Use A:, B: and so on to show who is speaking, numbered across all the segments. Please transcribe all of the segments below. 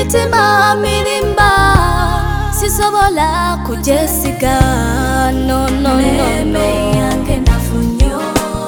A: emitima mirimba sisobola kujesiga no no no no yange nafunyo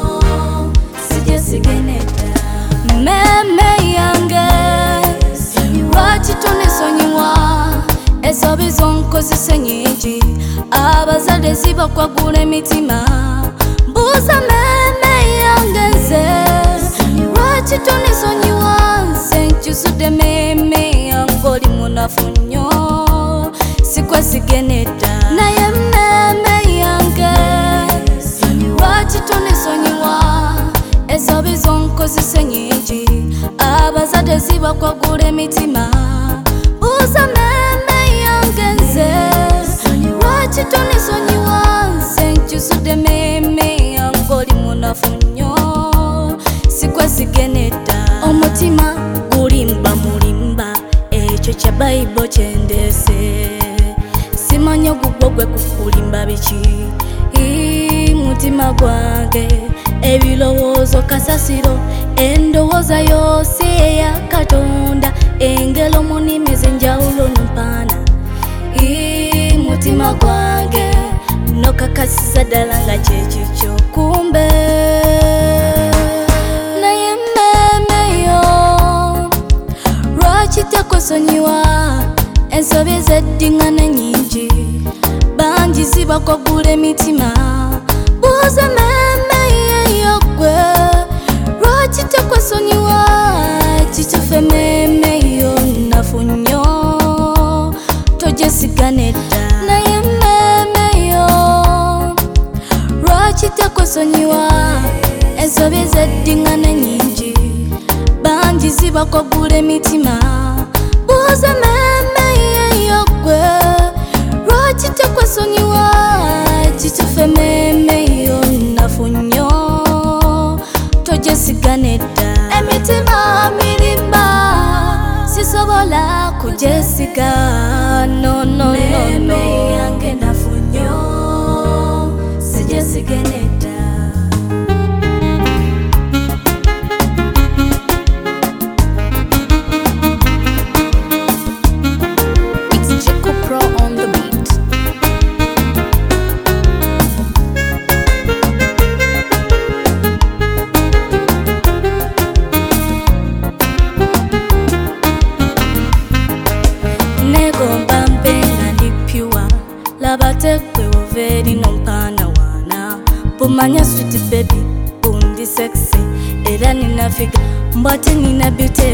A: sijesigeneta meme yange lwaki tunisonyiwa ezobi zonkozesa nyingi abazadde zibakwagula emitima mbuuza meme yange nze lwaki tunisonyiwa nze nkyusudde meme yange oli munafu nnyo sikwesigeneta naye meme yange lwaki tunisonyiwa ezobi zonkozesa nyingi abazadde zibakwagula emitima mbuuza meme yange nze lwaki tunisonyiwa nze nkyusudde meme yange oli munafu nnyo sikwesigeneta omutima gulimba mulimba ekyo kya Bayibuli kyendese simanya gugwo gwe kukulimba biki mutima gwange ebilowoozo kasasiro endowooza yose eya Katonda engelo mu nnimi ez'enjawulo mpaana mutima gwange nokakasiza ddala nga kyekikyo kumbe naye mmemeyo lwaki takusonyiwa ensobi ez'eddiŋŋana nyingi bangi zibakwagula emitima buuza meme yeyo gwe lwaki takusonyiwa kitufe meme yo nafu nnyo tojesiganedda naye meme yo lwaki takusonyiwa ensobi ez'eddiŋŋana nyingi bangi zibakwagula emitima buuza meme yeyo gwe lwaki takusonyiwa kitufe meme yo nafu nnyo tojesiganedda emitima mirimba sisobola kujesiga no no no meme yange nafu nnyo sijesigenedda labatekwe overi nompana wana bumanya sweet baby bundi sexy era nina figa mbwate nina beauty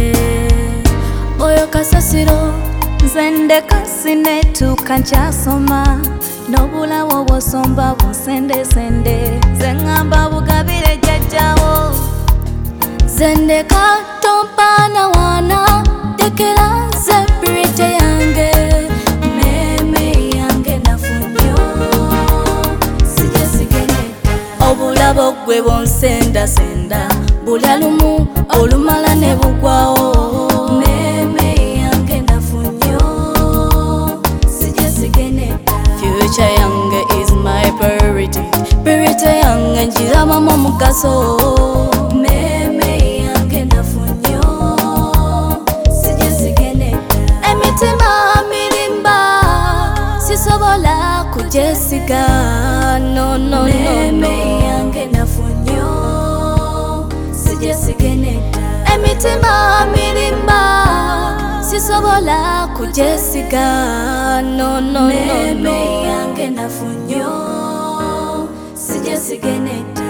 A: oyo kasasiro nzende kasinetuka nkyasoma n'obulawo bw'osomba bunsendesende nze ŋŋamba bugabire jjajjawo zendeka tompana wana tekera nze purity yange obulabo gwe bonsendasenda bulya lumu olumala ne bugwawo meme yange nafu nnyo sijesigeneta future yange is my priority purity yange njirabamu omugaso meme yange nafu nnyo sijesigeneta emitima mirimba sisobola kujesiga no no no emitima mirimba sisobola kujesiga no no no meme yange nafu nnyo sijesigeneta